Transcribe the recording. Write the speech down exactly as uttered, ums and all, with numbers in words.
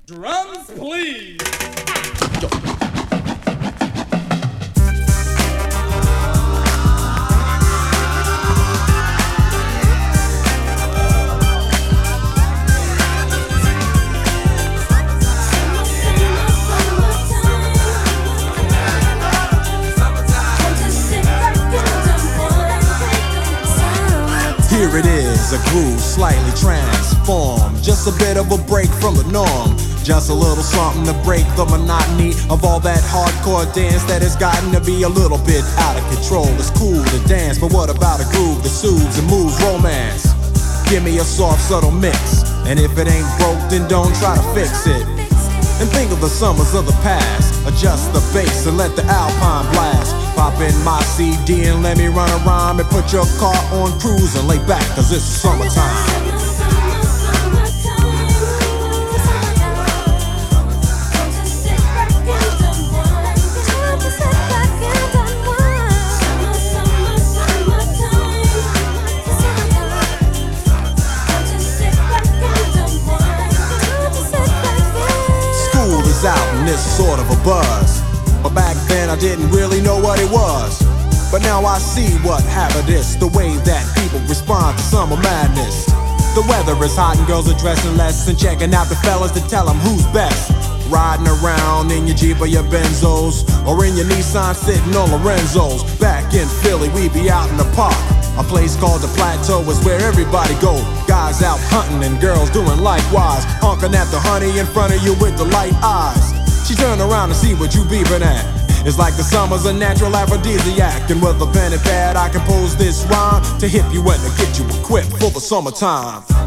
Drums, please. Here it is, a groove slightly transformed. Just a bit of a break from the norm. Just a little something to break the monotony of all that hardcore dance that has gotten to be a little bit out of control. It's cool to dance, but what about a groove that soothes and moves romance? Give me a soft, subtle mix, and if it ain't broke, then don't try to fix it. And think of the summers of the past. Adjust the bass and let the Alpine blast. Pop in my C D and let me run a rhyme and put your car on cruise and lay back, cause it's summertime. School is out and it's sort of a buzz, but back then I didn't really know what it was. But now I see what happened is the way that people respond to summer madness. The weather is hot and girls are dressing less and checking out the fellas to tell them who's best. Riding around in your Jeep or your Benzos, or in your Nissan sitting on Lorenzo's. Back in Philly we be out in the park. A place called the Plateau is where everybody go. Guys out hunting and girls doing likewise, honking at the honey in front of you with the light eyes. She turn around to see what you beeping at. It's like the summer's a natural aphrodisiac, and with a pen and pad I compose this rhyme to hip you and to get you equipped for the summertime.